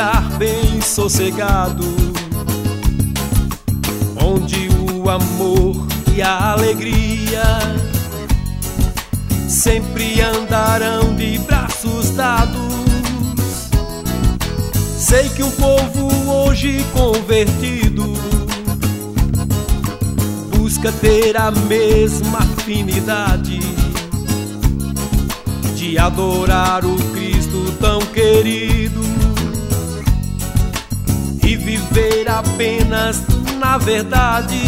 lugar bem sossegado, onde o amor e a alegria sempre andarão de braços dados. Sei que um povo hoje convertido busca ter a mesma afinidade de adorar o Cristo tão querido e viver apenas na verdade.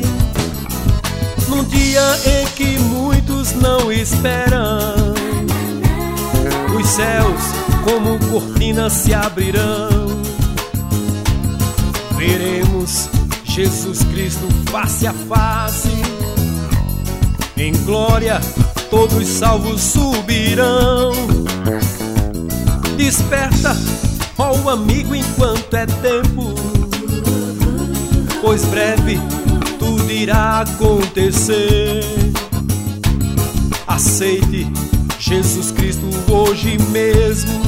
Num dia em que muitos não esperam, os céus como cortinas se abrirão. Veremos Jesus Cristo face a face, em glória todos salvos subirão. Desperta, ó o amigo, enquanto é tempo, pois breve tudo irá acontecer. Aceite Jesus Cristo hoje mesmo,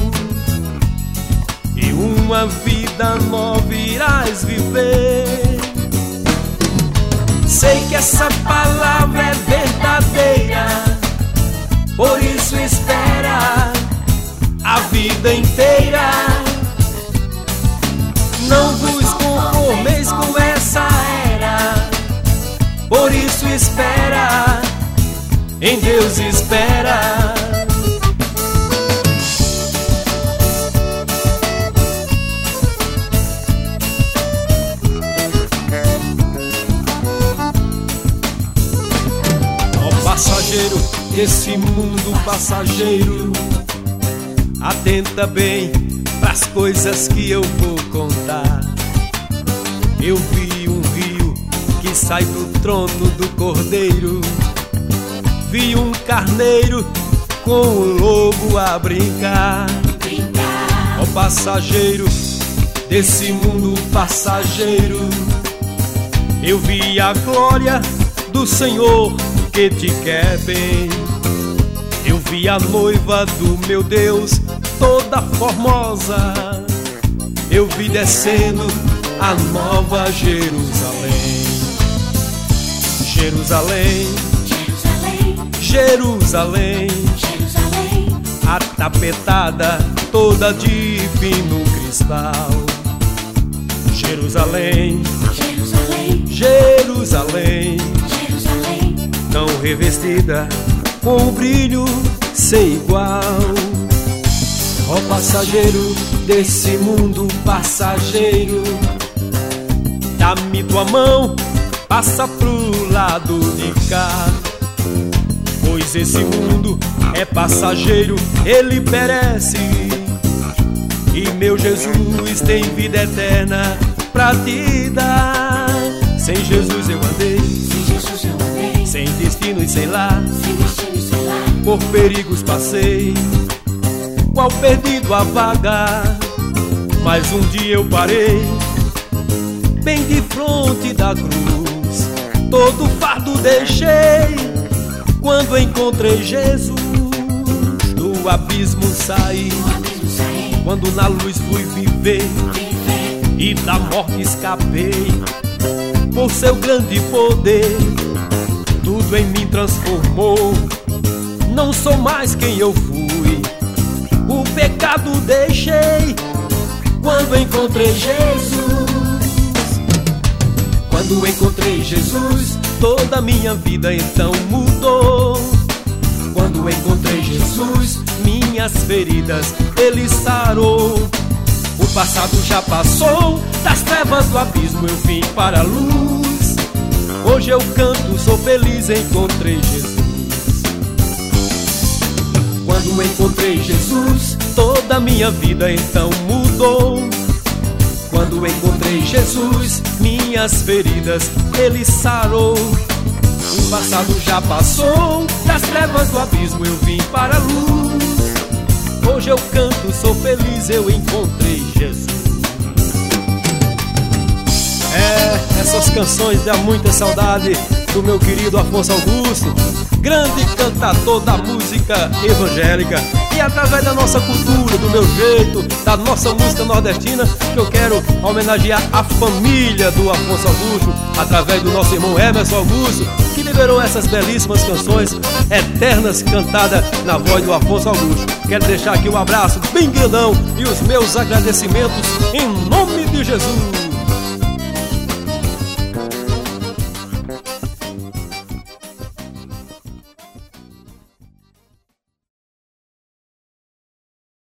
e uma vida nova irás viver. Sei que essa palavra é verdadeira, por isso espera a vida inteira. Não vos conformeis com essa era, por isso espera, em Deus espera. Ó passageiro desse mundo passageiro, atenta bem pras coisas que eu vou contar. Eu vi um rio que sai do trono do Cordeiro, vi um carneiro com o lobo a brincar. Ó passageiro desse mundo passageiro, eu vi a glória do Senhor que te quer bem. Eu vi a noiva do meu Deus toda formosa, eu vi descendo a nova Jerusalém. Jerusalém, Jerusalém, Jerusalém, a tapetada toda de fino cristal. Jerusalém, Jerusalém, Jerusalém, Jerusalém, tão revestida com um brilho sem igual. Ó passageiro desse mundo passageiro, dá-me tua mão, passa pro lado de cá. Pois esse mundo é passageiro, ele perece, e meu Jesus tem vida eterna pra te dar. Sem Jesus eu andei, sem destino e sei lá, por perigos passei, qual perdido a vagar. Mas um dia eu parei, bem de fronte da cruz, todo fardo deixei. Quando encontrei Jesus, do abismo saí, quando na luz fui viver, e da morte escapei. Por seu grande poder, tudo em mim transformou. Não sou mais quem eu fui, o pecado deixei. Quando encontrei Jesus, quando encontrei Jesus, toda a minha vida então mudou. Quando encontrei Jesus, minhas feridas ele sarou. O passado já passou, das trevas do abismo eu vim para a luz. Hoje eu canto, sou feliz, encontrei Jesus. Quando encontrei Jesus, toda a minha vida então mudou. Quando encontrei Jesus, minhas feridas ele sarou. O passado já passou, das trevas do abismo eu vim para a luz. Hoje eu canto, sou feliz, eu encontrei Jesus. Essas canções dão muita saudade do meu querido Afonso Augusto, grande cantador da música evangélica. E através da nossa cultura, do meu jeito, da nossa música nordestina, que eu quero homenagear a família do Afonso Augusto, através do nosso irmão Emerson Augusto, que liberou essas belíssimas canções eternas cantadas na voz do Afonso Augusto. Quero deixar aqui um abraço bem grandão e os meus agradecimentos em nome de Jesus.